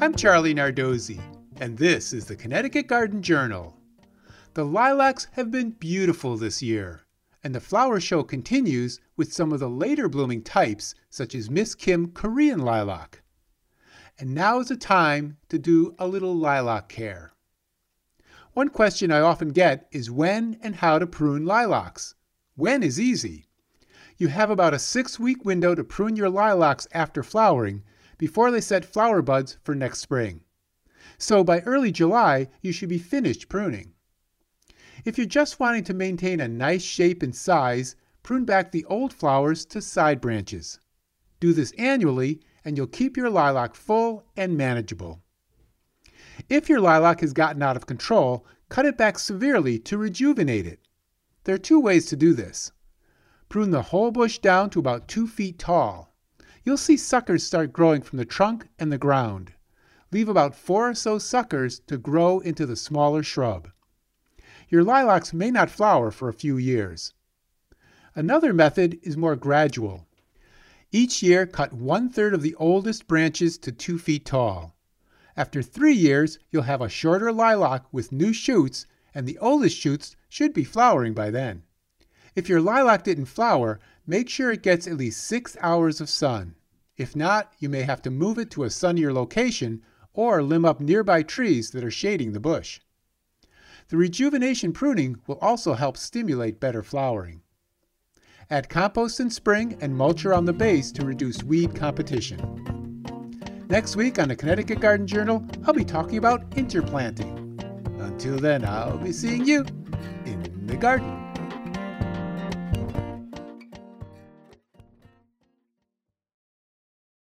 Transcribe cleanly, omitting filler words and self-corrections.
I'm Charlie Nardozzi, and this is the Connecticut Garden Journal. The lilacs have been beautiful this year, and the flower show continues with some of the later blooming types, such as Miss Kim Korean lilac. And now is the time to do a little lilac care. One question I often get is when and how to prune lilacs. When is easy. You have about a 6-week window to prune your lilacs after flowering before they set flower buds for next spring. So by early July, you should be finished pruning. If you're just wanting to maintain a nice shape and size, prune back the old flowers to side branches. Do this annually and you'll keep your lilac full and manageable. If your lilac has gotten out of control, cut it back severely to rejuvenate it. There are 2 ways to do this. Prune the whole bush down to about 2 feet tall. You'll see suckers start growing from the trunk and the ground. Leave about 4 or so suckers to grow into the smaller shrub. Your lilacs may not flower for a few years. Another method is more gradual. Each year, cut 1/3 of the oldest branches to 2 feet tall. After 3 years, you'll have a shorter lilac with new shoots, and the oldest shoots should be flowering by then. If your lilac didn't flower, make sure it gets at least 6 hours of sun. If not, you may have to move it to a sunnier location or limb up nearby trees that are shading the bush. The rejuvenation pruning will also help stimulate better flowering. Add compost in spring and mulch around the base to reduce weed competition. Next week on the Connecticut Garden Journal, I'll be talking about interplanting. Until then, I'll be seeing you in the garden.